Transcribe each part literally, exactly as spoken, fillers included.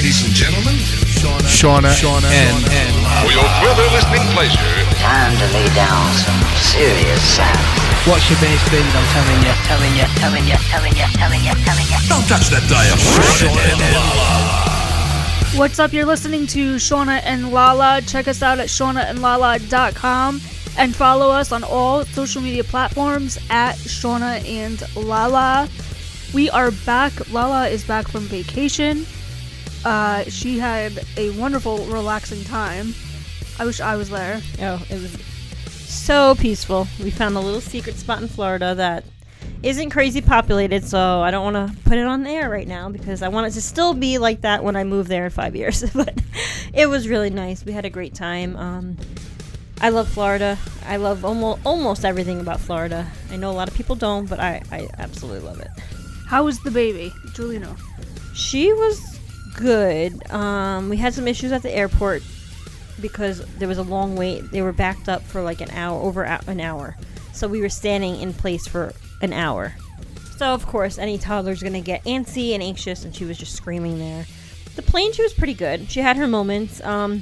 ladies and gentlemen, Shauna, Shauna, and, and for your further listening pleasure, time to lay down some serious sound. Watch your bass beat, I'm telling you, telling you, telling you, telling you, telling you, telling you. don't touch that dial. What's up? You're listening to Shauna and Lala. Check us out at shauna and lala dot com and follow us on all social media platforms at Shauna and Lala. We are back. Lala is back from vacation. Uh, she had a wonderful, relaxing time. I wish I was there. Oh, it was so peaceful. We found a little secret spot in Florida that isn't crazy populated, so I don't want to put it on the air right now because I want it to still be like that when I move there in five years. But it was really nice. We had a great time. Um, I love Florida. I love almost almost everything about Florida. I know a lot of people don't, but I, I absolutely love it. How was the baby, Julino? She was good. Um, we had some issues at the airport because there was a long wait. They were backed up for like an hour, over an hour. So we were standing in place for an hour. So, of course, any toddler's going to get antsy and anxious, and she was just screaming there. The plane, she was pretty good. She had her moments. Um,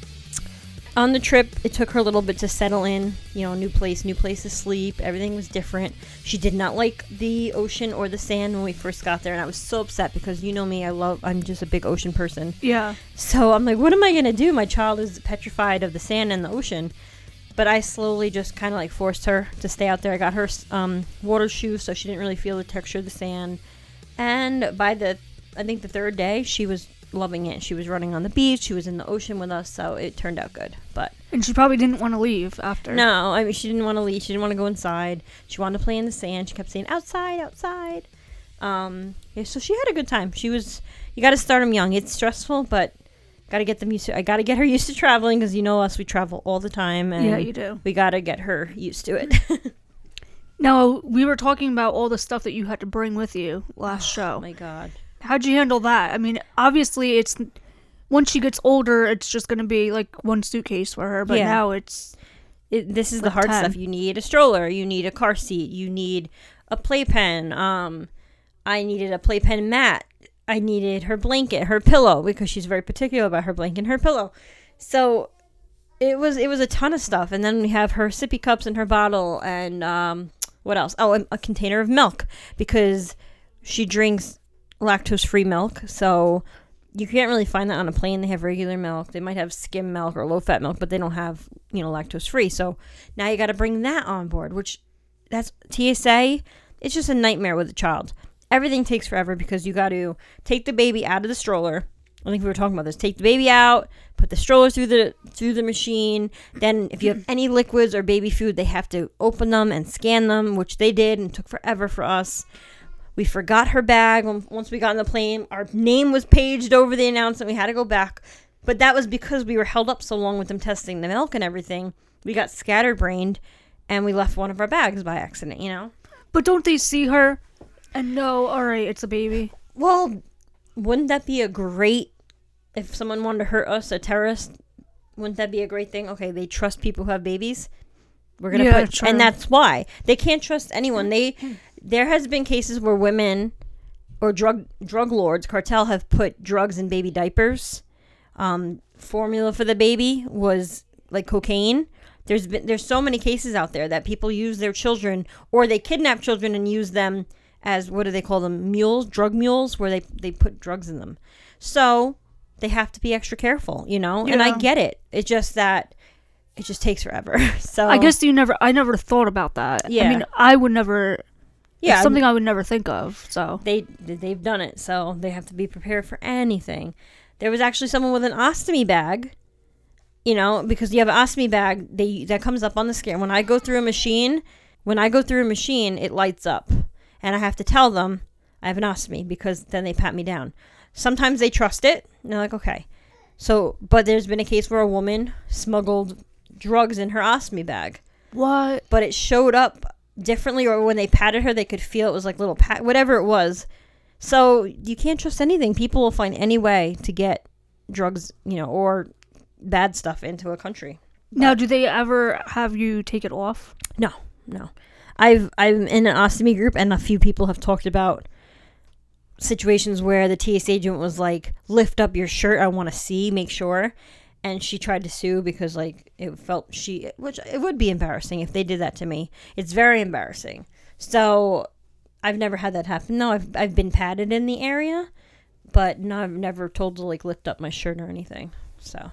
on the trip, it took her a little bit to settle in. You know, new place, new place to sleep. Everything was different. She did not like the ocean or the sand when we first got there, and I was so upset because you know me, I love, I'm just a big ocean person. Yeah. So I'm like, what am I going to do? My child is petrified of the sand and the ocean. But I slowly just kind of like forced her to stay out there. I got her um, water shoes so she didn't really feel the texture of the sand. And by the, I think the third day, she was loving it. She was running on the beach. She was in the ocean with us, so it turned out good. But And she probably didn't want to leave after. no, I mean, she didn't want to leave. She didn't want to go inside. She wanted to play in the sand. She kept saying, outside, outside. Um, yeah, so she had a good time. She was, you got to start them young. It's stressful, but got to get them used to, I got to get her used to traveling because you know us, we travel all the time. And Yeah, you do. we got to get her used to it. Now, we were talking about all the stuff that you had to bring with you last show. Oh my God. How'd you handle that? I mean, obviously, it's once she gets older, it's just going to be like one suitcase for her. But Yeah. now it's It, this is the Like hard ten. stuff. You need a stroller. You need a car seat. You need a playpen. Um, I needed a playpen mat. I needed her blanket, her pillow, because she's very particular about her blanket and her pillow. So it was it was a ton of stuff. And then we have her sippy cups in her bottle. And um, what else? Oh, a, a container of milk, because she drinks lactose-free milk. So you can't really find that on a plane. They have regular milk. They might have skim milk or low-fat milk, but they don't have, you know, lactose-free. So now you got to bring that on board, which that's T S A. It's just a nightmare with a child. Everything takes forever because you got to take the baby out of the stroller. I think we were talking about this. Take the baby out, put the stroller through the through the machine. Then if you have any liquids or baby food, they have to open them and scan them, which they did and took forever for us. We forgot her bag when, once we got on the plane. Our name was paged over the announcement. We had to go back. But that was because we were held up so long with them testing the milk and everything. We got scatterbrained, and we left one of our bags by accident, you know? But don't they see her and know, all right, it's a baby? Well, wouldn't that be a great, if someone wanted to hurt us, a terrorist, wouldn't that be a great thing? Okay, they trust people who have babies. We're going to Yeah, put, true. and that's why. They can't trust anyone. They, there has been cases where women or drug drug lords, cartel, have put drugs in baby diapers. Um, formula for the baby was like cocaine. There's been, there's so many cases out there that people use their children, or they kidnap children and use them as, what do they call them, mules, drug mules, where they, they put drugs in them. So they have to be extra careful, you know? And I Yeah. get it. It's just that it just takes forever. So I guess you never, I never thought about that. Yeah. I mean, I would never, yeah, it's something I would never think of, so. they, they've done it, so they have to be prepared for anything. There was actually someone with an ostomy bag, you know, because you have an ostomy bag they that comes up on the scan. When I go through a machine, when I go through a machine, it lights up. And I have to tell them I have an ostomy because then they pat me down. Sometimes they trust it. And they're like, okay. So, but there's been a case where a woman smuggled drugs in her ostomy bag. What? But it showed up differently, or when they patted her, they could feel it was like little pat, whatever it was. So you can't trust anything. People will find any way to get drugs, you know, or bad stuff into a country. Now, do they ever have you take it off? No, no. I've I'm in an ostomy group, and a few people have talked about situations where the T S A agent was like, lift up your shirt, I want to see, make sure. And she tried to sue because, like, it felt she, which it would be embarrassing if they did that to me. It's very embarrassing. So I've never had that happen. No, I've I've been patted in the area, but no, I've never told to, like, lift up my shirt or anything. So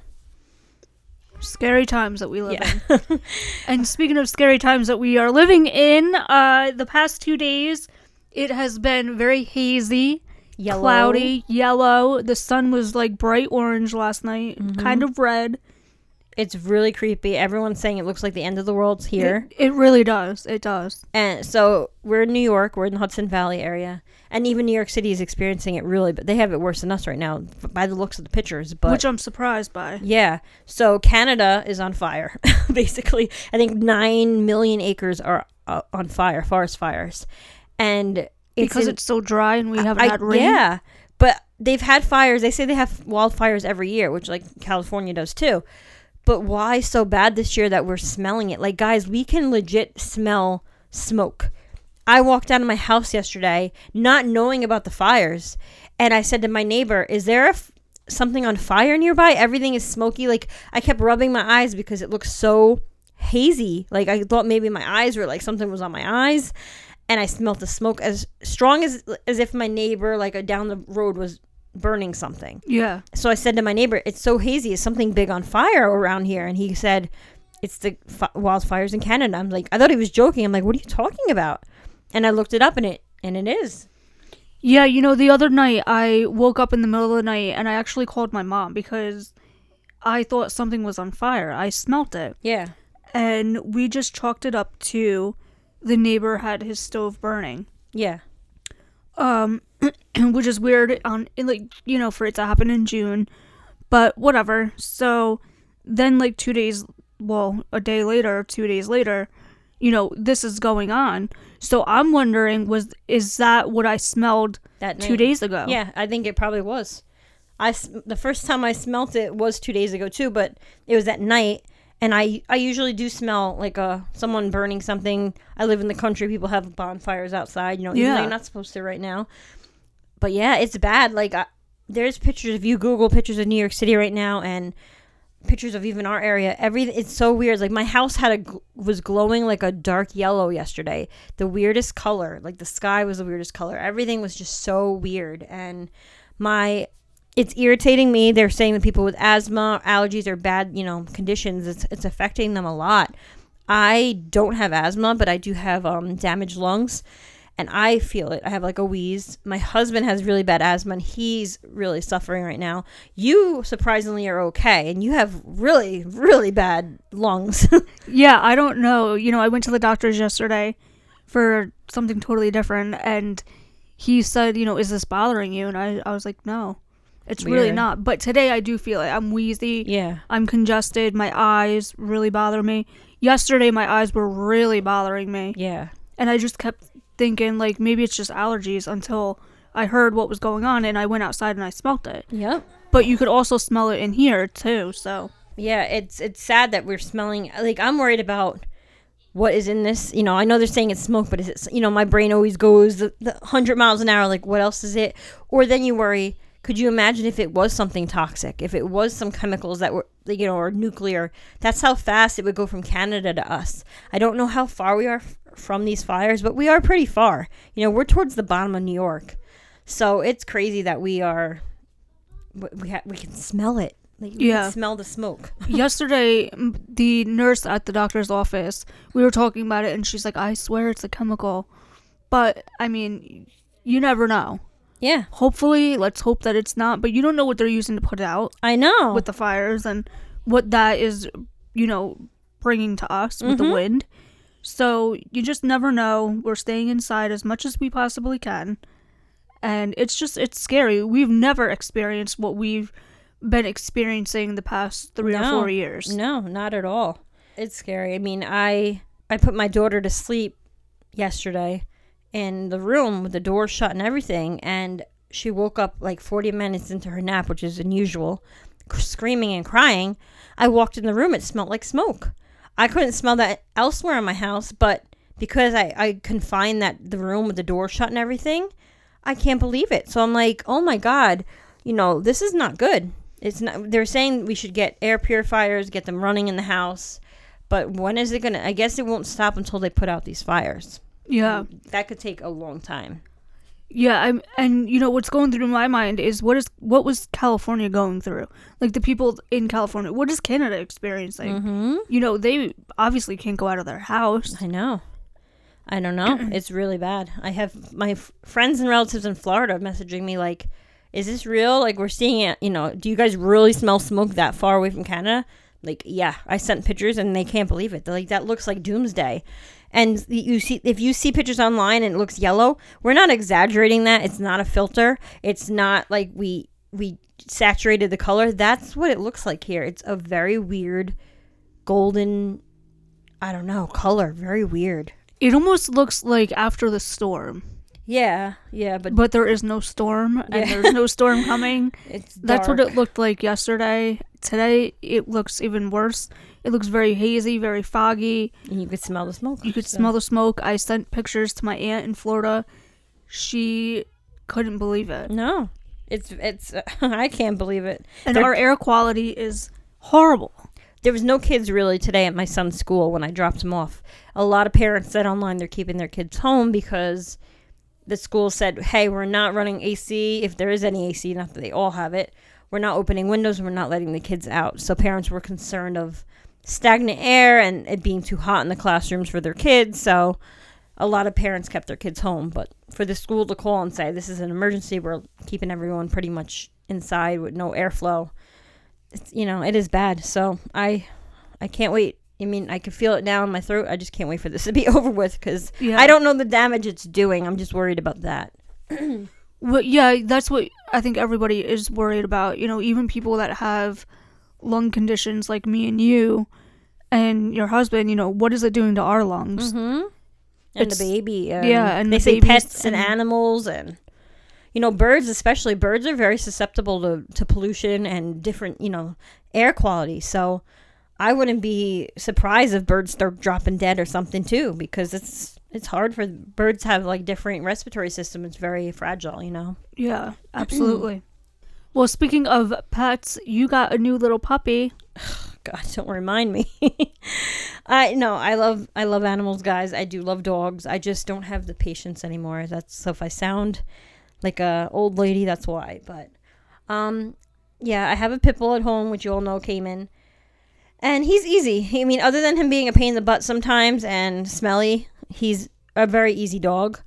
scary times that we live yeah. in. And speaking of scary times that we are living in, uh, the past two days, it has been very hazy, Yellow. cloudy, yellow. The sun was like bright orange last night, Mm-hmm. kind of red. It's really creepy. Everyone's saying it looks like the end of the world's here. It, it really does. It does. And so we're in New York. We're in the Hudson Valley area. And even New York City is experiencing it really, but they have it worse than us right now by the looks of the pictures. But Which I'm surprised by. yeah. So Canada is on fire, basically. I think nine million acres are uh, on fire, forest fires. And it's Because in- it's so dry and we haven't I- had rain. Yeah. But they've had fires. They say they have wildfires every year, which like California does too. But why so bad this year that we're smelling it? Like, guys, we can legit smell smoke. I walked out of my house yesterday not knowing about the fires. And I said to my neighbor, is there a f- something on fire nearby? Everything is smoky. Like, I kept rubbing my eyes because it looks so hazy. Like, I thought maybe my eyes were like something was on my eyes. And I smelled the smoke as strong as as if my neighbor, like, down the road was burning something. Yeah. So I said to my neighbor, it's so hazy. Is something big on fire around here? And he said, it's the fi- wildfires in Canada. I'm like, I thought he was joking. I'm like, what are you talking about? And I looked it up and it and it is. Yeah, you know, the other night I woke up in the middle of the night and I actually called my mom because I thought something was on fire. I smelt it. Yeah. And we just chalked it up to the neighbor had his stove burning. Yeah. Um, which is weird on, like, you know, for it to happen in June, but whatever. So then, like, two days, well, a day later, two days later, you know, this is going on. So I'm wondering, was is that what I smelled That two night. days ago? Yeah, I think it probably was. I s- the first time I smelt it was two days ago too, but it was at night. And I, I usually do smell like a someone burning something. I live in the country. People have bonfires outside. You know, even Yeah. though you're not supposed to right now. But yeah, it's bad. Like, I, there's pictures. If you Google pictures of New York City right now and pictures of even our area, every it's so weird. Like, my house had a gl- was glowing like a dark yellow yesterday. The weirdest color. Like, the sky was the weirdest color. Everything was just so weird. And my It's irritating me. They're saying that people with asthma, allergies, or bad, you know, conditions, it's it's affecting them a lot. I don't have asthma, but I do have um, damaged lungs, and I feel it. I have like a wheeze. My husband has really bad asthma, and he's really suffering right now. You, surprisingly, are okay, and you have really, really bad lungs. Yeah, I don't know. You know, I went to the doctor's yesterday for something totally different, and he said, you know, is this bothering you? And I, I was like, no. It's Weird. really not. But today I do feel it. I'm wheezy. Yeah. I'm congested. My eyes really bother me. Yesterday my eyes were really bothering me. Yeah. And I just kept thinking, like, maybe it's just allergies until I heard what was going on and I went outside and I smelt it. Yep. But you could also smell it in here too, so. Yeah, it's it's sad that we're smelling. Like, I'm worried about what is in this. You know, I know they're saying it's smoke, but is it, you know, my brain always goes the, the one hundred miles an hour. Like, what else is it? Or then you worry, could you imagine if it was something toxic? If it was some chemicals that were, you know, or nuclear? That's how fast it would go from Canada to us. I don't know how far we are f- from these fires, but we are pretty far. You know, we're towards the bottom of New York. So it's crazy that we are, we, ha- we can smell it. Like, you Yeah. can smell the smoke. Yesterday, m- the nurse at the doctor's office, we were talking about it and she's like, I swear it's a chemical. But, I mean, you never know. Yeah. Hopefully, let's hope that it's not, but you don't know what they're using to put out I know. with the fires and what that is, you know, bringing to us with Mm-hmm. the wind. So you just never know. We're staying inside as much as we possibly can. And it's just, it's scary. We've never experienced what we've been experiencing the past three or No. four years. No, not at all. It's scary. I mean, I I put my daughter to sleep yesterday in the room with the door shut and everything, and she woke up like forty minutes into her nap, which is unusual, screaming and crying. I walked in the room, it smelled like smoke. I couldn't smell that elsewhere in my house, but because I, I confined that the room with the door shut and everything, I can't believe it. So I'm like, oh my God, you know, this is not good. It's not. They're saying we should get air purifiers, get them running in the house. But when is it going to, I guess it won't stop until they put out these fires. Yeah. That could take a long time. Yeah, I'm, and you know what's going through my mind is what is what was California going through? Like the people in California, what is Canada experiencing? Mm-hmm. You know, they obviously can't go out of their house. I know. I don't know. It's really bad. I have my f- friends and relatives in Florida messaging me like, is this real? Like, we're seeing it, you know, do you guys really smell smoke that far away from Canada? Like, yeah, I sent pictures and they can't believe it. They're like, that looks like doomsday. And you see, if you see pictures online and it looks yellow, we're not exaggerating that. It's not a filter. It's not like we we saturated the color. That's what it looks like here. It's a very weird golden, I don't know, color. Very weird. It almost looks like after the storm. Yeah, yeah, but But there is no storm, and Yeah. there's no storm coming. it's That's what dark. it looked like yesterday. Today, it looks even worse. It looks very hazy, very foggy. And you could smell the smoke. You could so- smell the smoke. I sent pictures to my aunt in Florida. She couldn't believe it. No, it's it's. Uh, I can't believe it. And They're- our air quality is horrible. There was no kids really today at my son's school when I dropped him off. A lot of parents said online they're keeping their kids home because the school said, hey, we're not running A C. If there is any A C, not that they all have it, we're not opening windows. We're not letting the kids out. So parents were concerned of stagnant air and it being too hot in the classrooms for their kids. So a lot of parents kept their kids home. But for the school to call and say, this is an emergency, we're keeping everyone pretty much inside with no airflow. It's, you know, it is bad. So I I can't wait. I mean, I can feel it now in my throat. I just can't wait for this to be over with because Yeah. I don't know the damage it's doing. I'm just worried about that. Well, yeah, that's what I think everybody is worried about. You know, even people that have lung conditions like me and you and your husband, you know, what is it doing to our lungs? Mm-hmm. And It's- the baby. And yeah, and they the say babies pets and, and- animals and, you know, birds especially. Birds are very susceptible to, to pollution and different, you know, air quality. So I wouldn't be surprised if birds start dropping dead or something too, because it's it's hard for birds to have like different respiratory system. It's very fragile, you know. Yeah, absolutely. Well, speaking of pets, you got a new little puppy. God, don't remind me. I no, I love I love animals, guys. I do love dogs. I just don't have the patience anymore. That's so if I sound like a old lady, that's why. But um, yeah, I have a pit bull at home, which you all know came in, and he's easy. I mean, other than him being a pain in the butt sometimes and smelly, he's a very easy dog.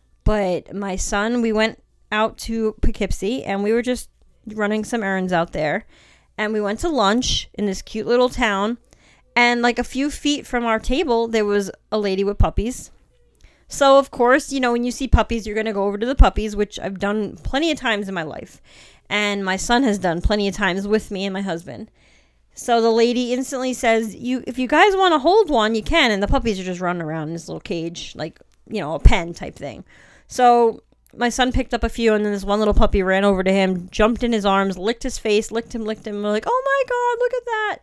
But my son, we went out to Poughkeepsie, and we were just running some errands out there. And we went to lunch in this cute little town. And like a few feet from our table, there was a lady with puppies. So, of course, you know, when you see puppies, you're going to go over to the puppies, which I've done plenty of times in my life. And my son has done plenty of times with me and my husband. So the lady instantly says, "You, if you guys want to hold one, you can." And the puppies are just running around in this little cage, like, you know, a pen type thing. So my son picked up a few, and then this one little puppy ran over to him, jumped in his arms, licked his face, licked him, licked him. We're like, oh my God, look at that.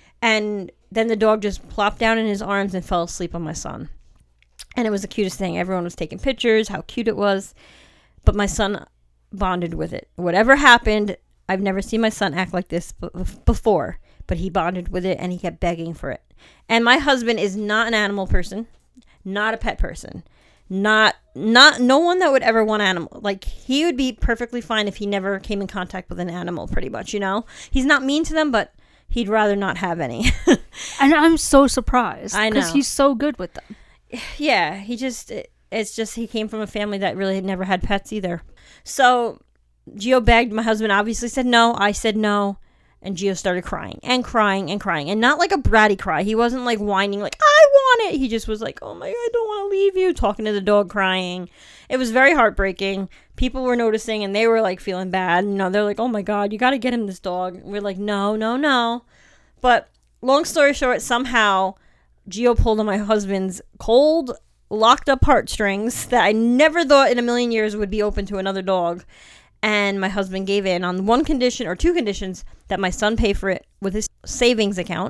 And then the dog just plopped down in his arms and fell asleep on my son. And it was the cutest thing. Everyone was taking pictures, how cute it was. But my son bonded with it. Whatever happened, I've never seen my son act like this b- before. But he bonded with it, and he kept begging for it. And my husband is not an animal person, not a pet person. Not, not, no one that would ever want animal. Like, he would be perfectly fine if he never came in contact with an animal, pretty much, you know? He's not mean to them, but he'd rather not have any. And I'm so surprised. I Because know. he's so good with them. Yeah, he just, it, it's just, he came from a family that really had never had pets either. So, Gio begged. My husband obviously said no. I said no. And Gio started crying and crying and crying. And not like a bratty cry. He wasn't like whining like, I want it. He just was like, oh my God, I don't want to leave you. Talking to the dog, crying. It was very heartbreaking. People were noticing and they were like feeling bad. You know, they're like, oh my God, you got to get him this dog. We're like, no, no, no. But long story short, somehow Gio pulled on my husband's cold, locked up heartstrings that I never thought in a million years would be open to another dog. And my husband gave in on one condition or two conditions, that my son pay for it with his savings account,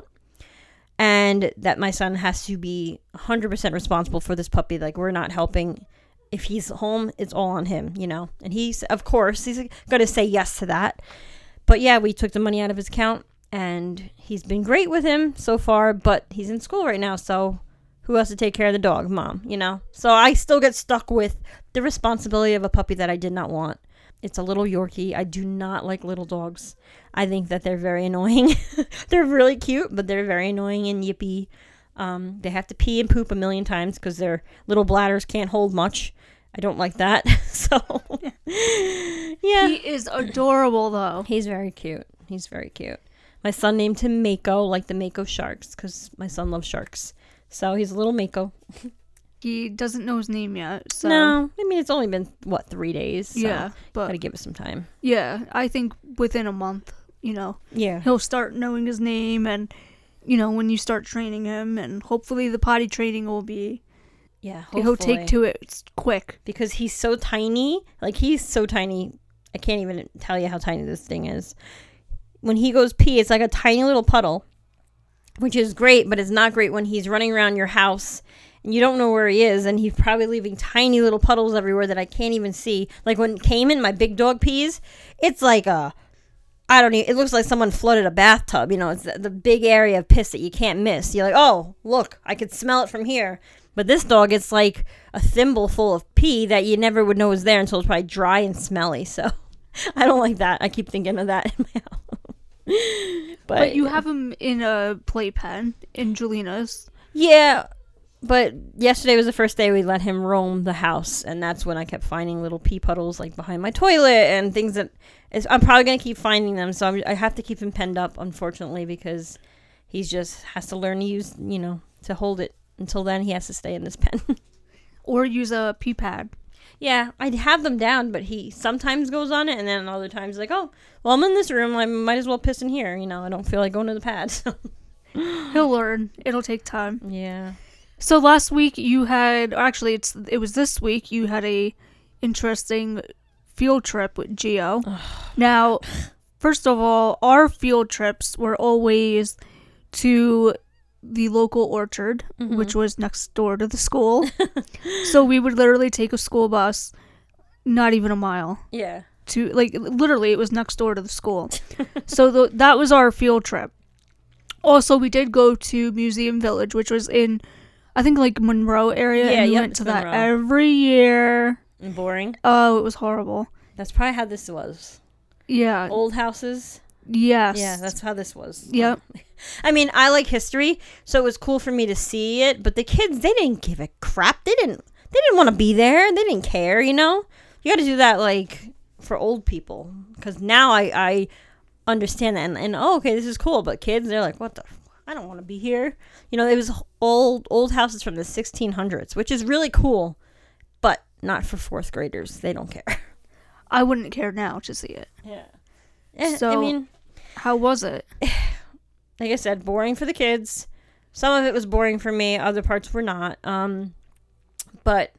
and that my son has to be one hundred percent responsible for this puppy. Like, we're not helping if he's home, it's all on him, you know. And he's, of course, he's going to say yes to that. But yeah, we took the money out of his account, and he's been great with him so far, but he's in school right now, so who has to take care of the dog? Mom, you know. So I still get stuck with the responsibility of a puppy that I did not want. It's a little Yorkie. I do not like little dogs. I think that they're very annoying. They're really cute, but they're very annoying and yippy. Um, they have to pee and poop a million times because their little bladders can't hold much. I don't like that. So, yeah. He is adorable, though. He's very cute. He's very cute. My son named him Mako, like the Mako sharks, because my son loves sharks. So he's a little Mako. He doesn't know his name yet. So. No, I mean, it's only been, what, three days? So yeah, but gotta give it some time. Yeah, I think within a month, you know, yeah, he'll start knowing his name, and you know, when you start training him, and hopefully the potty training will be, yeah, hopefully. he'll take to it quick. Because he's so tiny, like he's so tiny, I can't even tell you how tiny this thing is. When he goes pee, it's like a tiny little puddle, which is great, but it's not great when he's running around your house and you don't know where he is, and he's probably leaving tiny little puddles everywhere that I can't even see. Like when Cayman, my big dog, pees, it's like a, I don't even, it looks like someone flooded a bathtub, you know, it's the, the big area of piss that you can't miss. You're like, oh, look, I could smell it from here. But this dog, it's like a thimble full of pee that you never would know was there until it's probably dry and smelly. So I don't like that. I keep thinking of that in my house. But, But you have him in a playpen in Julina's. Yeah, but yesterday was the first day we let him roam the house, and that's when I kept finding little pee puddles like behind my toilet and things that is, I'm probably going to keep finding them, so I'm, I have to keep him penned up, unfortunately, because he just has to learn to use, you know, to hold it. Until then, he has to stay in this pen. Or use a pee pad. Yeah, I'd have them down, but he sometimes goes on it, and then other times like, oh, well, I'm in this room, I might as well piss in here, you know, I don't feel like going to the pad. So. He'll learn. It'll take time. Yeah. So last week you had, or actually it's it was this week, you had a interesting field trip with Gio. Now, first of all, our field trips were always to the local orchard, mm-hmm. which was next door to the school. So we would literally take a school bus, not even a mile. Yeah. To like literally, it was next door to the school. So the, that was our field trip. Also, we did go to Museum Village, which was in, I think, like Monroe area. Yeah, and we yep, went to Monroe. that every year. And boring. Oh, it was horrible. That's probably how this was. Yeah. Old houses. Yes. Yeah, that's how this was. Yep. I mean, I like history, so it was cool for me to see it, but the kids, they didn't give a crap. They didn't they didn't want to be there. They didn't care, you know? You got to do that, like, for old people, because now I, I understand that, and, and, oh, okay, this is cool, but kids, they're like, what the f- I don't want to be here. You know, it was old, old houses from the sixteen hundreds, which is really cool, but not for fourth graders. They don't care. I wouldn't care now to see it. Yeah. Eh, So, I mean, how was it? like I said, boring for the kids. Some of it was boring for me. Other parts were not. Um, but,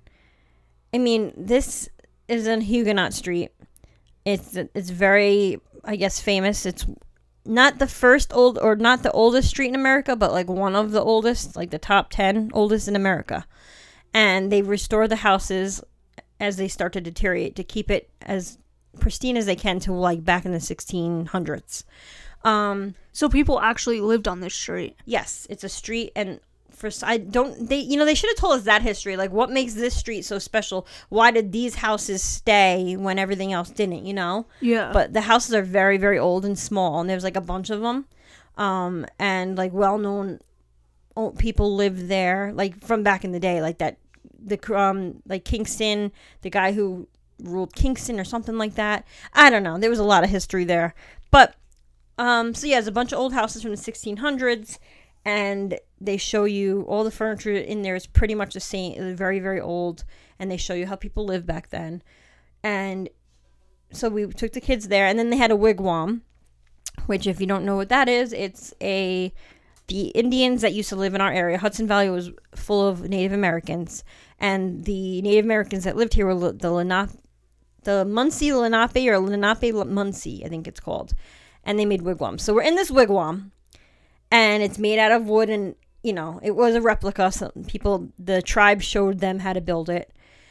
I mean, this is in Huguenot Street. It's it's very, I guess, famous. It's not the first old, or not the oldest street in America, but like one of the oldest, like the top ten oldest in America. And they restore the houses as they start to deteriorate to keep it as pristine as they can to like back in the sixteen hundreds. Um, So people actually lived on this street. yes, it's a street, and for I don't they you know they should have told us that history, like what makes this street so special? Why did these houses stay when everything else didn't? You know. Yeah. But the houses are very, very old and small, and there's like a bunch of them, um, and like well-known old people lived there, like from back in the day, like that the um like Kingston, the guy who ruled Kingston or something like that. I don't know. There was a lot of history there, but. Um, so yeah, there's a bunch of old houses from the sixteen hundreds, and they show you all the furniture in there is pretty much the same, very, very old, and they show you how people lived back then. And so we took the kids there, and then they had a wigwam, which if you don't know what that is, it's a, the Indians that used to live in our area, Hudson Valley was full of Native Americans, and the Native Americans that lived here were the Lenape, the Munsee Lenape, or Lenape Munsee, I think it's called. And they made wigwams. So we're in this wigwam, and it's made out of wood, and, you know, it was a replica. So people, the tribe showed them how to build it.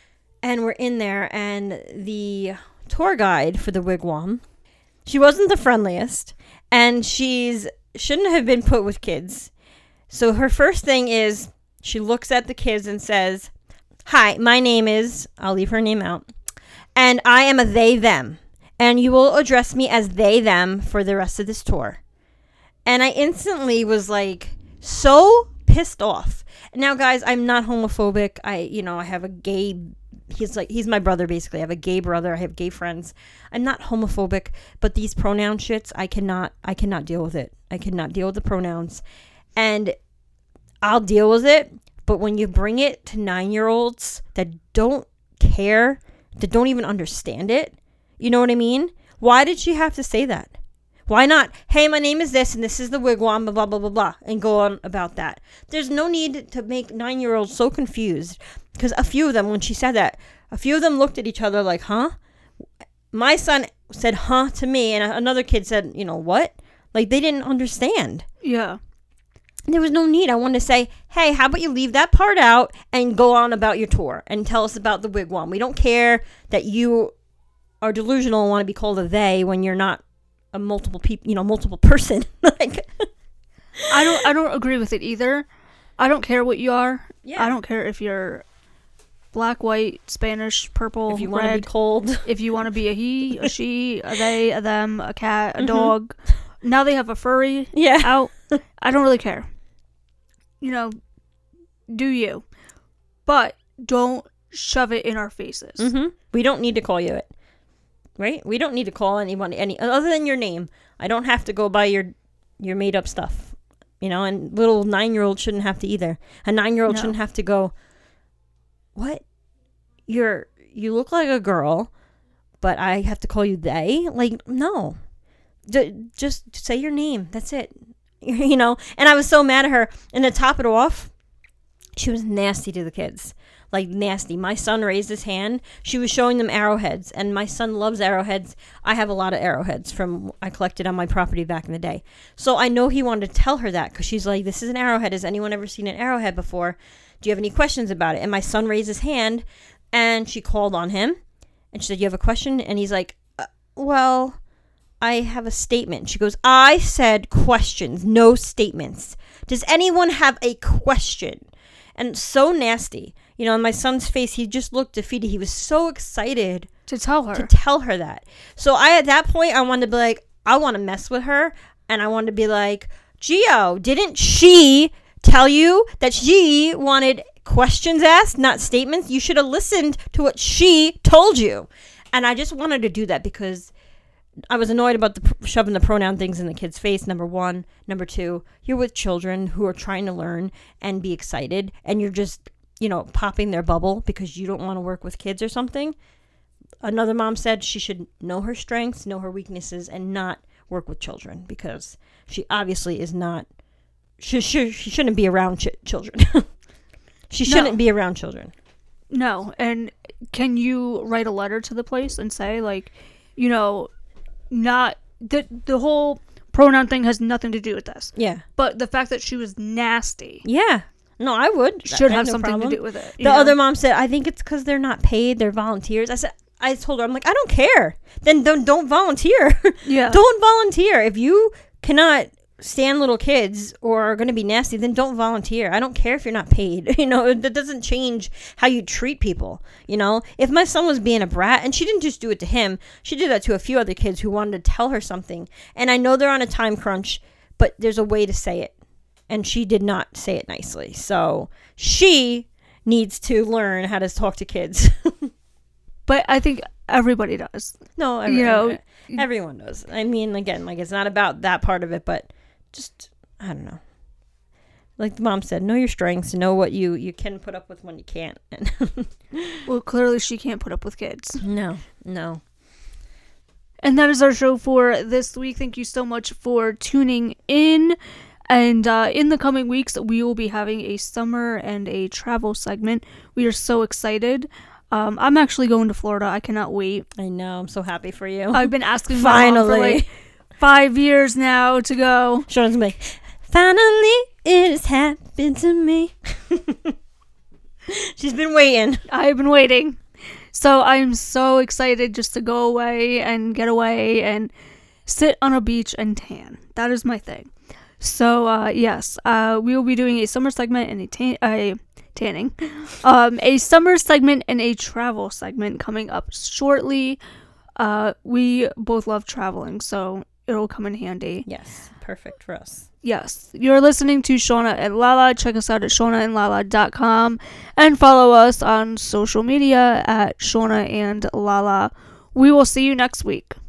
And we're in there, and the tour guide for the wigwam, she wasn't the friendliest, and she's shouldn't have been put with kids. So her first thing is she looks at the kids and says, "Hi, my name is," I'll leave her name out, "and I am a they, them, and you will address me as they, them for the rest of this tour." And I instantly was like so pissed off. Now, guys, I'm not homophobic. I, you know, I have a gay, he's like, he's my brother, basically. I have a gay brother. I have gay friends. I'm not homophobic, but these pronoun shits, I cannot, I cannot deal with it. I cannot deal with the pronouns. And I'll deal with it. But when you bring it to nine-year-olds that don't care, that don't even understand it, you know what I mean? Why did she have to say that? Why not, "Hey, my name is this, and this is the wigwam, blah, blah, blah, blah, blah," and go on about that? There's no need to make nine-year-olds so confused, because a few of them, when she said that, a few of them looked at each other like, huh? My son said, huh, to me, and another kid said, you know, what? Like, they didn't understand. Yeah. There was no need. I wanted to say, "Hey, how about you leave that part out and go on about your tour and tell us about the wigwam? We don't care that you are delusional and want to be called a they when you're not a multiple people, you know, multiple person." Like, I don't I don't agree with it either. I don't care what you are. Yeah. I don't care if you're black, white, Spanish, purple, if you want to red. be cold, If you want to be a he, a she, a they, a them, a cat, a Mhm. dog. Now they have a furry yeah, out. I don't really care. You know, do you. But don't shove it in our faces. hmm we don't need to call you it, right? We don't need to call anyone any other than your name. I don't have to go by your your made up stuff, you know. And little nine year old shouldn't have to either. A nine year old No. shouldn't have to go, "What? You're you look like a girl, but I have to call you they?" Like, no. D- just say your name. That's it. You know. And I was so mad at her. And to top it off, she was nasty to the kids. Like, nasty. My son raised his hand. She was showing them arrowheads, and my son loves arrowheads. I have a lot of arrowheads from I collected on my property back in the day. So I know he wanted to tell her that, because she's like, "This is an arrowhead. Has anyone ever seen an arrowhead before? Do you have any questions about it?" And my son raised his hand, and she called on him, and she said, "You have a question?" And he's like, uh, "Well, I have a statement." She goes, "I said questions, no statements. Does anyone have a question?" And so nasty. You know, on my son's face, he just looked defeated. He was so excited To tell her. to tell her that. So I, at that point, I wanted to be like, I want to mess with her. And I wanted to be like, "Gio, didn't she tell you that she wanted questions asked, not statements? You should have listened to what she told you." And I just wanted to do that because I was annoyed about the pr- shoving the pronoun things in the kid's face, number one. Number two, you're with children who are trying to learn and be excited, and you're just, you know, popping their bubble because you don't want to work with kids or something. Another mom said she should know her strengths, know her weaknesses, and not work with children because she obviously is not, she, she, she shouldn't be around ch- children. She shouldn't No. be around children. No. And can you write a letter to the place and say, like, you know, not the the whole pronoun thing has nothing to do with this, Yeah. but the fact that she was nasty Yeah. No, I would. should I have no something problem. to do with it. you The know? other mom said, "I think it's because they're not paid. They're volunteers." I said, I told her, I'm like, I don't care. Then don't, don't volunteer. Yeah. Don't volunteer. If you cannot stand little kids or are going to be nasty, then don't volunteer. I don't care if you're not paid. You know, that doesn't change how you treat people. You know, if my son was being a brat, and she didn't just do it to him, she did that to a few other kids who wanted to tell her something. And I know they're on a time crunch, but there's a way to say it. And she did not say it nicely. So she needs to learn how to talk to kids. But I think everybody does. No, every, You know, everyone knows. I mean, again, like, it's not about that part of it, but just, I don't know. Like the mom said, know your strengths, know what you, you can put up with when you can't. And Well, clearly she can't put up with kids. no, no. And that is our show for this week. Thank you so much for tuning in. And uh, in the coming weeks, we will be having a summer and a travel segment. We are so excited. Um, I'm actually going to Florida. I cannot wait. I know. I'm so happy for you. I've been asking my mom for Finally. like five years now to go. Sean's gonna be like, finally, it has happened to me. She's been waiting. I've been waiting. So I'm so excited just to go away and get away and sit on a beach and tan. That is my thing. So uh, yes, uh, we will be doing a summer segment and a, tan- a tanning, um, a summer segment and a travel segment coming up shortly. Uh, we both love traveling, so it'll come in handy. Yes, perfect for us. Yes, you're listening to Shauna and Lala. Check us out at shauna and lala dot com and follow us on social media at Shauna and Lala. We will see you next week.